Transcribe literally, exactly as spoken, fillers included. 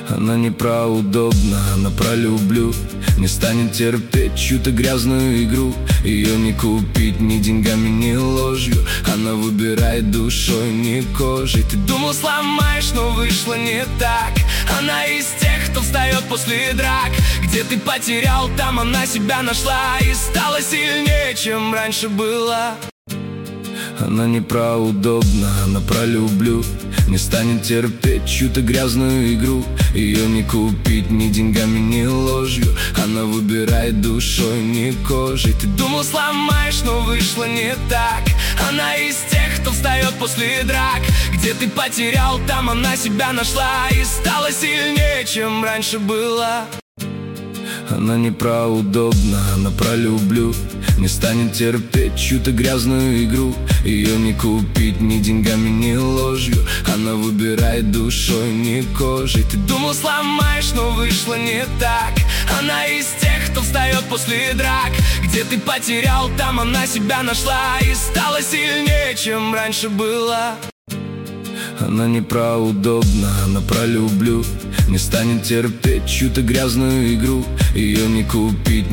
Она не про удобно, она про люблю. Не станет терпеть чью-то грязную игру. Ее не купить ни деньгами, ни ложью. Она выбирает душой, не кожей. Ты думал, сломаешь, но вышло не так. Она из тех, кто встает после драк. Где ты потерял, там она себя нашла и стала сильнее, чем раньше была. Она не про удобно, она про люблю. Не станет терпеть чью-то грязную игру. Ее не купить ни деньгами, ни ложью. Она выбирает душой, не кожей. Ты думал, сломаешь, но вышло не так. Она из тех, кто встает после драк. Где ты потерял, там она себя нашла и стала сильнее, чем раньше была. Она не про удобно, она про люблю. Не станет терпеть чью-то грязную игру. Ее не купить ни деньгами, ни ложью. Она выбирает душой, не кожей. Ты думал, сломаешь, но вышло не так. Она из тех, кто встает после драк. Где ты потерял, там она себя нашла и стала сильнее, чем раньше была. Она не про удобно, она про люблю. Не станет терпеть чью-то грязную игру. Ее не купить